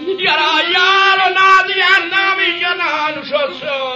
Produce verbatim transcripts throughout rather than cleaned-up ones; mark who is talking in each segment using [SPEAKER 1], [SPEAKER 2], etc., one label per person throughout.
[SPEAKER 1] یارا یارو نادیان نمی جنان شسو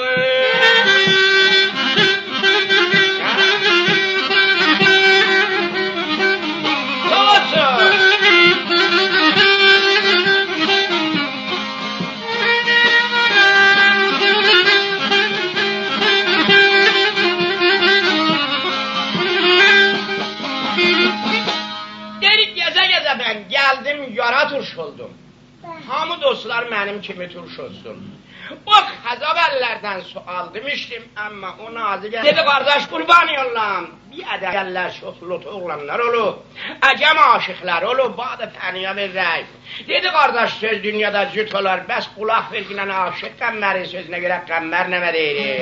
[SPEAKER 1] geldim yara turş oldum. Hamı dostlar benim kimi turş olsun. O kazab ellerden su aldım içtim ama o nazik dedi kardeş kurban yollam. Bir adegeller şoklutu oğlanlar olu. Acem aşıklar olu. Bağda feniye verrek. Dedi kardeş söz dünyada cüt olar. Bes kulak verginen aşık kammerin sözüne göre kammer neme deyir.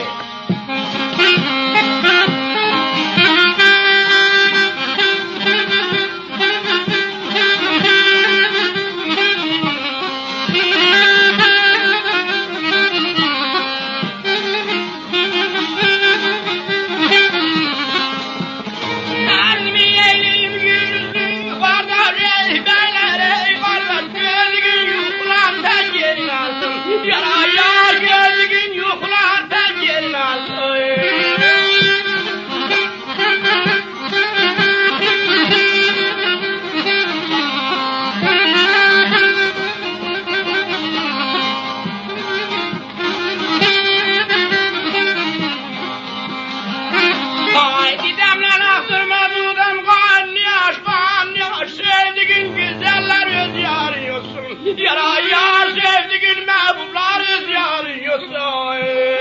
[SPEAKER 1] Yara yar sevdiğin mehbublar ziyaret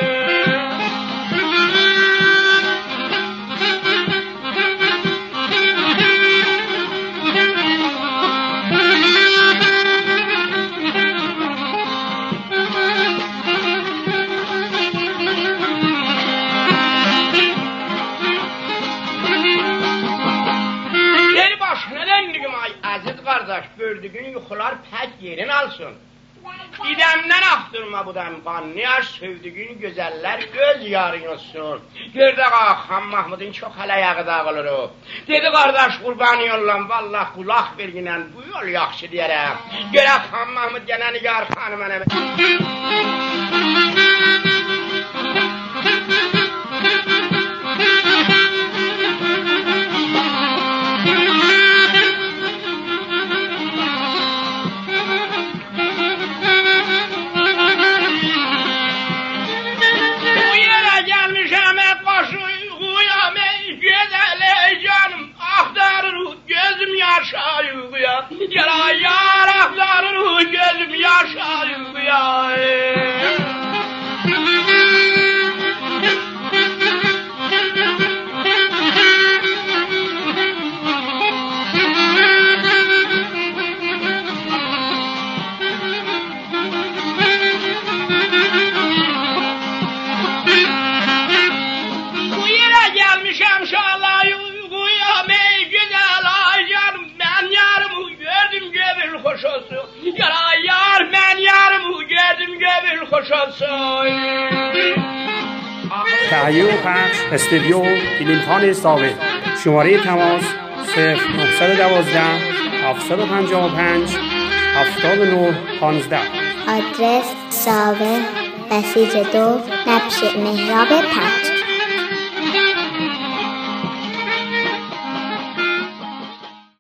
[SPEAKER 1] kardeş gördüğün yuxular pək yerin alsın. İdemden aktırma bu dem qanlı yaş, sevdiğin güzeller göz yarın olsun. Gördük ağa Xan Mahmud'un çok hələ yağı dağılır o. Dedi kardeş qurbanı yollam, vallah kulaq verginən bu yol yaxşı deyərəm. Görək Xan Mahmud gələni yar xanım mənə. Yara yar ahlarını gözüm yaşarıyor ya. Bu yere gelmişim şalayı uyuyamay güzel ay canım. Ben yarımı gördüm göbül hoş olsun. Yara yar ben yarımı gördüm göbül hoş olsun.
[SPEAKER 2] تهیه و پخش استودیو کلیمخان ساوه. شماره تماس صفر نه یک دو هفت پنج پنج هفت نه پانزده.
[SPEAKER 3] آدرس ساوه بسیج دو نبش مهراب پنج.